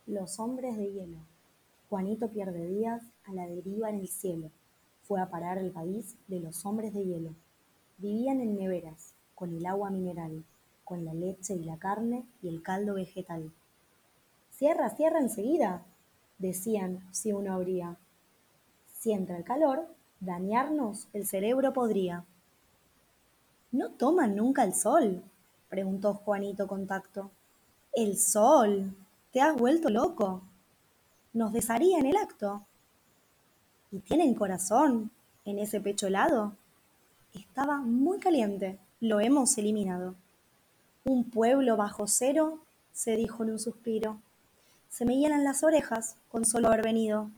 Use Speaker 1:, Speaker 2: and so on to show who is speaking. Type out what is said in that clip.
Speaker 1: Los hombres de hielo. Juanito pierde días a la deriva en el cielo. Fue a parar al país de los hombres de hielo. Vivían en neveras, con el agua mineral, con la leche y la carne y el caldo vegetal. Cierra, cierra enseguida, decían si uno abría. Si entra el calor, dañarnos el cerebro podría. ¿No toman nunca el sol?, preguntó Juanito con tacto. ¿El sol? ¿Te has vuelto loco? Nos desharía en el acto. ¿Y tienen corazón en ese pecho helado? Estaba muy caliente, lo hemos eliminado. Un pueblo bajo cero, se dijo en un suspiro. Se me hielan las orejas con solo haber venido.